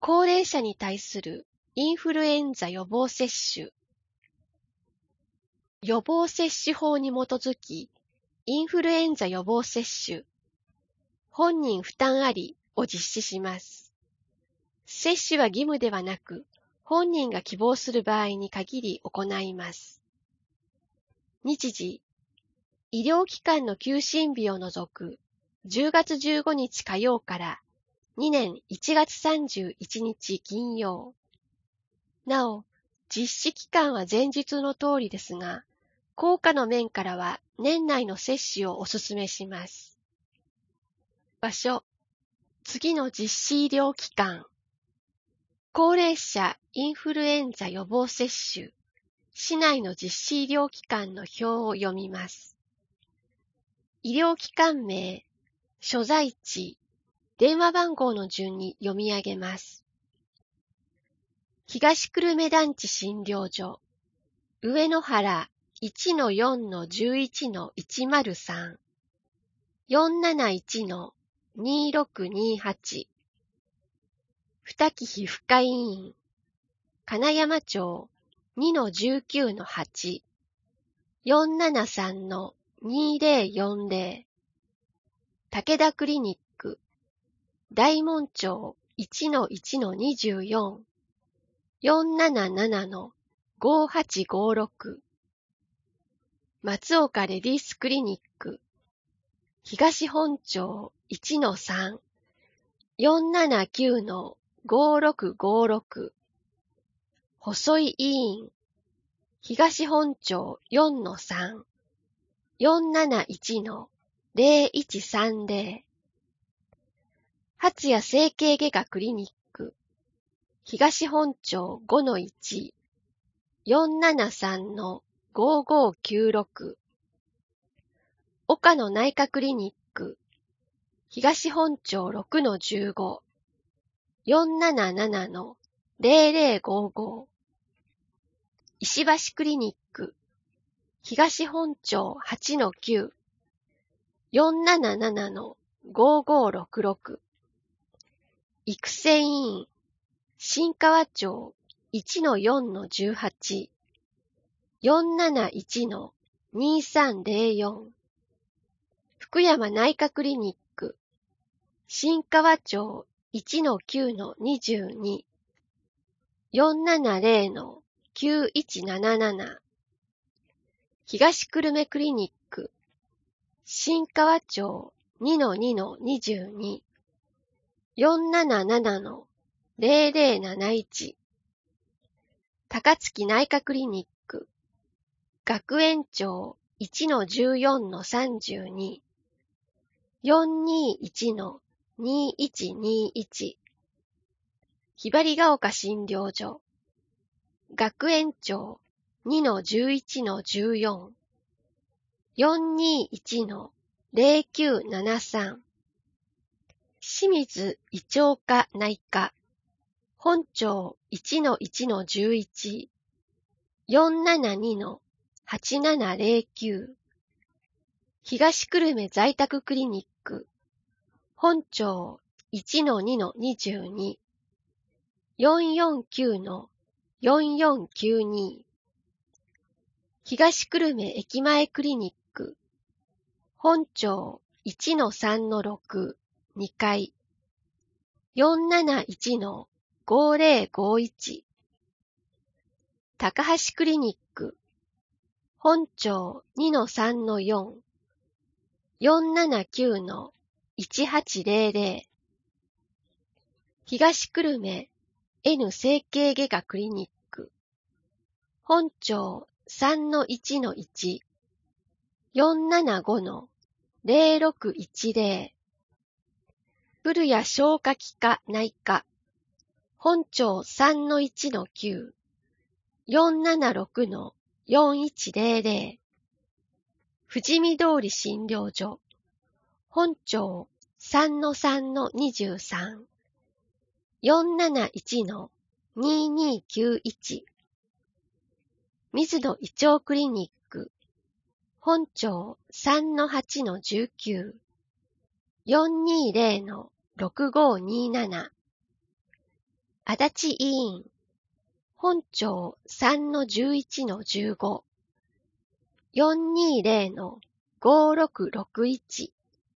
高齢者に対するインフルエンザ予防接種。予防接種法に基づき、インフルエンザ予防接種、本人負担ありを実施します。接種は義務ではなく、本人が希望する場合に限り行います。日時、医療機関の休診日を除く10月15日火曜から2年1月31日金曜。なお、実施期間は前述の通りですが、効果の面からは年内の接種をお勧めします。場所、次の実施医療機関。高齢者インフルエンザ予防接種、市内の実施医療機関の表を読みます。医療機関名、所在地、電話番号の順に読み上げます。東久留米団地診療所、上野原 1-4-11-103、471-2628、二木皮膚科医院、金山町 2-19-8、473-2040、武田クリニック、大門町 1-1-24、477-5856、松岡レディースクリニック、東本町 1-3、479-5656、細井医院、東本町 4-3、471-0130、初谷整形外科クリニック、東本町 5-1、473-5596、岡野内科クリニック、東本町 6-15、477-0055、石橋クリニック、東本町 8-9、477-5566、育成委員、新川町 1-4-18、471-2304、福山内科クリニック、新川町 1-9-22、470-9177、東久留米クリニック、新川町 2-2-22、477-0071、高槻内科クリニック、学園町 1-14-32、421-2121、ひばりが丘診療所、学園町 2-11-14、421-0973、清水胃腸科内科、本町 1-1-11、472-8709、東久留米在宅クリニック、本町 1-2-22、449-4492、東久留米駅前クリニック、本町 1-3-6、2階、471-5051、高橋クリニック、本町 2-3-4、479-1800、東久留米 N 整形外科クリニック、本町 3-1-1、475-0610、古谷消化器科内科、本町 3-1-9、476-4100、富士見通り診療所、本町 3-3-23、471-2291、水野胃腸クリニック、本町 3-8-19、420-6527、 足立医院、本町 3-11-15、420-5661、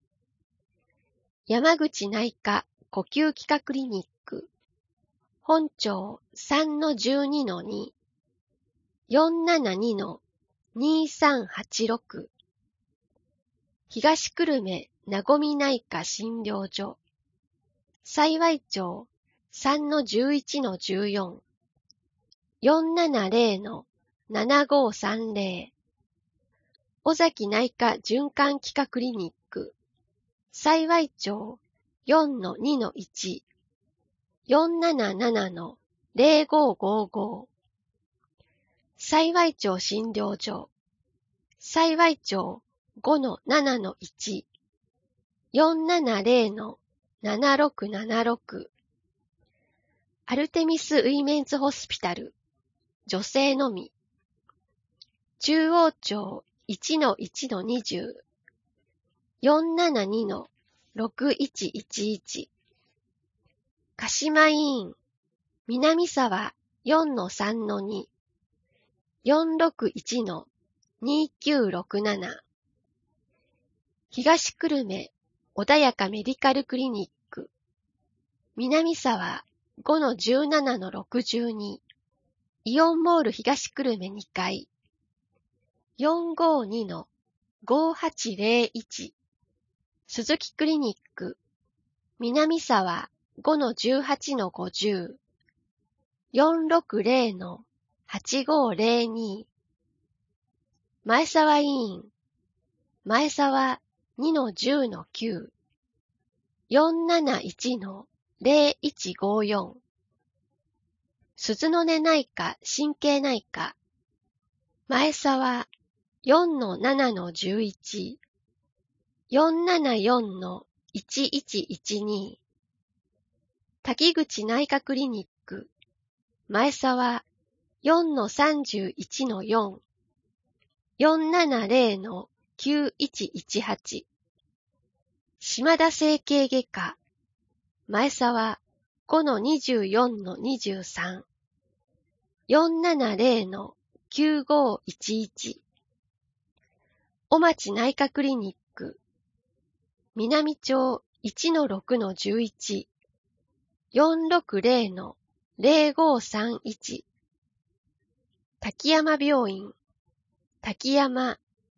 山口内科呼吸器科クリニック、本町 3-12-2、472-2386、東久留米なごみ内科診療所、幸町 3-11-14、470-7530、尾崎内科循環器科クリニック、幸町 4-2-1、477-0555、幸町診療所、幸町 5-7-1、470-7676、アルテミス・ウィメンズ・ホスピタル、女性のみ、中央町 1-1-20、472-6111、鹿島医院、南沢 4-3-2、461-2967、東久留米穏やかメディカルクリニック、南沢 5-17-62、イオンモール東久留米2階、452-5801、鈴木クリニック、南沢 5-18-50、460-8502、前沢医院、前沢 2-10-9、471-0154、鈴の根内科神経内科、前沢 4-7-11、474-1112、滝口内科クリニック、前沢 4-31-4、470-9118、島田整形外科、前沢 5-24-23、470-9511、小町内科クリニック、南町 1-6-11、460-0531、滝山病院、滝山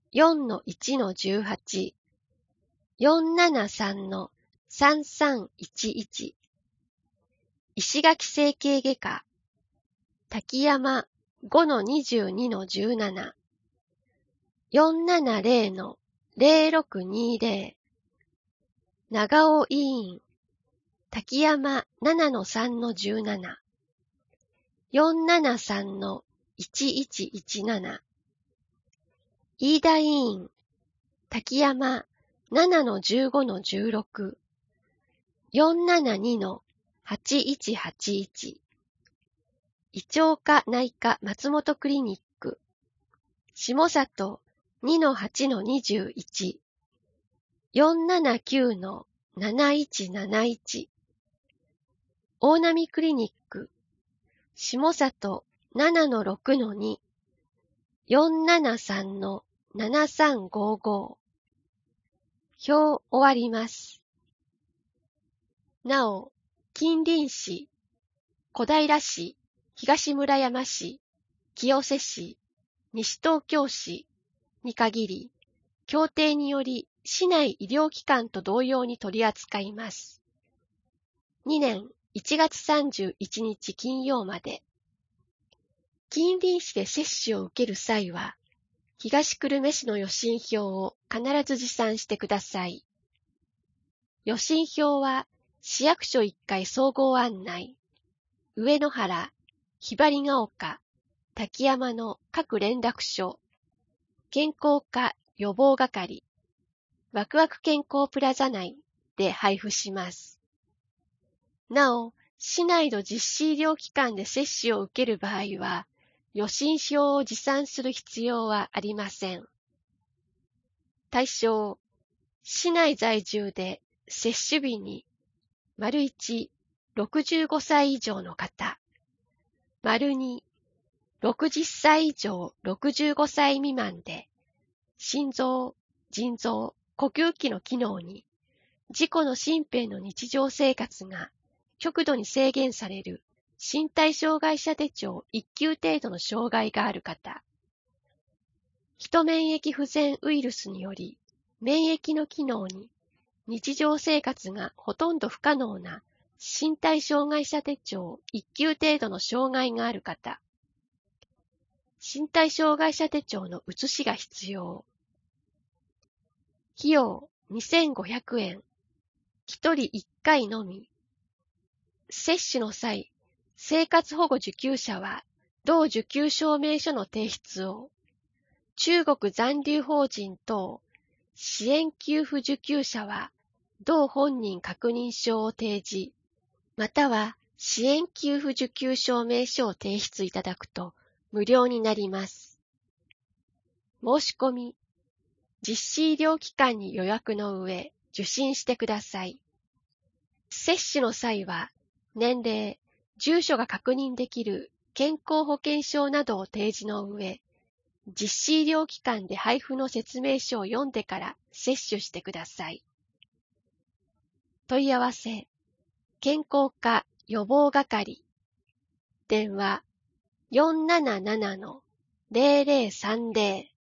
4-1-18、473-3311、石垣整形外科、滝山 5-22-17、470-0620、長尾医院、滝山 7-3-17、473-1117、飯田医院、滝山 7-15-16、472-8181、胃腸科内科松本クリニック、下里 2-8-21、479-7171、大波クリニック、下里 7-6-2、473-7355。表終わります。なお、近隣市、小平市、東村山市、清瀬市、西東京市に限り、協定により市内医療機関と同様に取り扱います。2年1月31日金曜まで。近隣市で接種を受ける際は、東久留米市の予診票を必ず持参してください。予診票は市役所1階総合案内、上野原、ひばりが丘、滝山の各連絡所、健康課予防係、ワクワク健康プラザ内で配布します。なお、市内の実施医療機関で接種を受ける場合は、予診票を持参する必要はありません。対象、市内在住で接種日に、1、 65歳以上の方。2、60歳以上65歳未満で、心臓、腎臓、呼吸器の機能に、自己の身辺の日常生活が極度に制限される身体障害者手帳1級程度の障害がある方。ヒト免疫不全ウイルスにより、免疫の機能に日常生活がほとんど不可能な身体障害者手帳1級程度の障害がある方。身体障害者手帳の写しが必要。費用2500円。1人1回のみ。接種の際、生活保護受給者は、同受給証明書の提出を、中国残留法人等支援給付受給者は、同本人確認書を提示、または支援給付受給証明書を提出いただくと無料になります。申し込み、実施医療機関に予約の上、受診してください。接種の際は、年齢、住所が確認できる健康保険証などを提示の上、実施医療機関で配布の説明書を読んでから接種してください。問い合わせ、健康課予防係、電話 477-0030